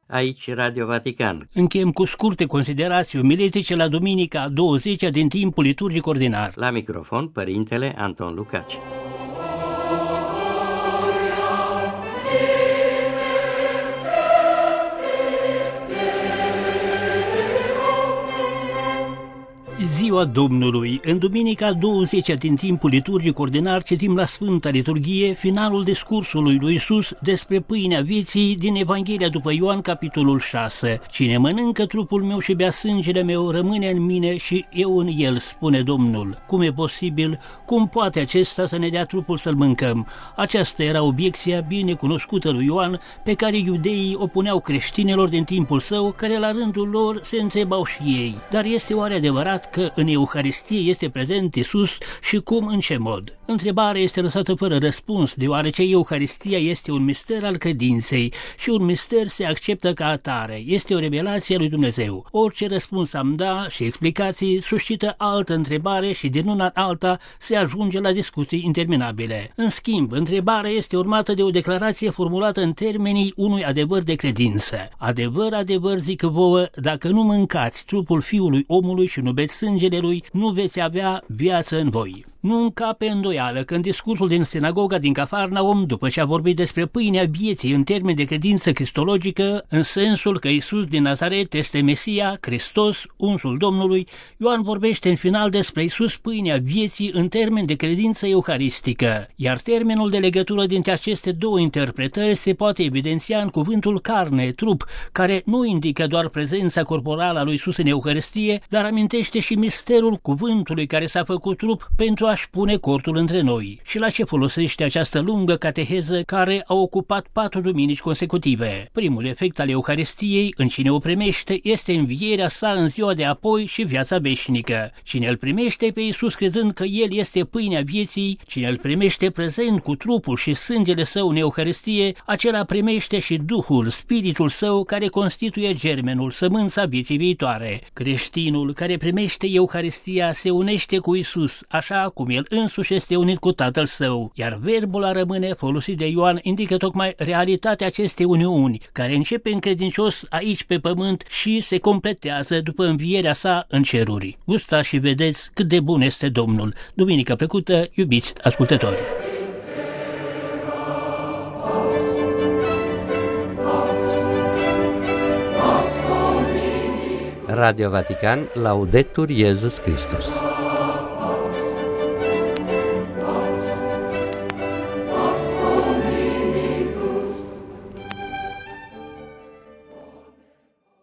Aici Radio Vatican. Încheiem cu scurte considerații omiletice la duminica a 20-a din timpul liturgic ordinar. La microfon, Părintele Anton Lucaci. Ziua Domnului. În duminica 20-a din timpul liturgic ordinar citim la Sfânta Liturghie finalul discursului lui Iisus despre pâinea vieții din Evanghelia după Ioan, capitolul 6. Cine mănâncă trupul meu și bea sângele meu rămâne în mine și eu în el, spune Domnul. Cum e posibil? Cum poate acesta să ne dea trupul să-l mâncăm? Aceasta era obiecția bine cunoscută lui Ioan, pe care iudeii o puneau creștinilor din timpul său, care la rândul lor se întrebau și ei. Dar este oare adevărat că în Euharistie este prezent Iisus și cum, în ce mod? Întrebarea este lăsată fără răspuns, deoarece Euharistia este un mister al credinței și un mister se acceptă ca atare. Este o revelație a lui Dumnezeu. Orice răspuns am da și explicații suscită altă întrebare și din una în alta se ajunge la discuții interminabile. În schimb, întrebarea este urmată de o declarație formulată în termenii unui adevăr de credință. Adevăr, adevăr, zic vouă, dacă nu mâncați trupul Fiului Omului și nu beți sângele lui, nu veți avea viață în voi. Nu încape îndoială că în discursul din sinagoga din Cafarnaum, după ce a vorbit despre pâinea vieții în termeni de credință cristologică, în sensul că Iisus din Nazaret este Mesia, Hristos, unsul Domnului, Ioan vorbește în final despre Iisus pâinea vieții în termeni de credință euharistică, iar termenul de legătură dintre aceste două interpretări se poate evidenția în cuvântul carne, trup, care nu indică doar prezența corporală a lui Iisus în Euharistie, dar amintește și misterul cuvântului care s-a făcut trup pentru a-și pune cortul între noi. Și la ce folosește această lungă cateheză care a ocupat 4 duminici consecutive? Primul efect al Euharistiei în cine o primește este învierea sa în ziua de apoi și viața veșnică. Cine îl primește pe Iisus crezând că El este pâinea vieții, cine îl primește prezent cu trupul și sângele său în Euharistie, acela primește și Duhul, Spiritul său care constituie germenul, sămânța vieții viitoare. Creștinul care primește Euharistia se unește cu Iisus, așa cum el însuși este unit cu Tatăl Său, iar verbul a rămâne folosit de Ioan indică tocmai realitatea acestei uniuni, care începe în credincios aici pe pământ și se completează după învierea sa în ceruri. Gustați și vedeți cât de bun este Domnul. Duminică plăcută, iubiți ascultători! Radio Vatican, Laudetur Iesus Christus.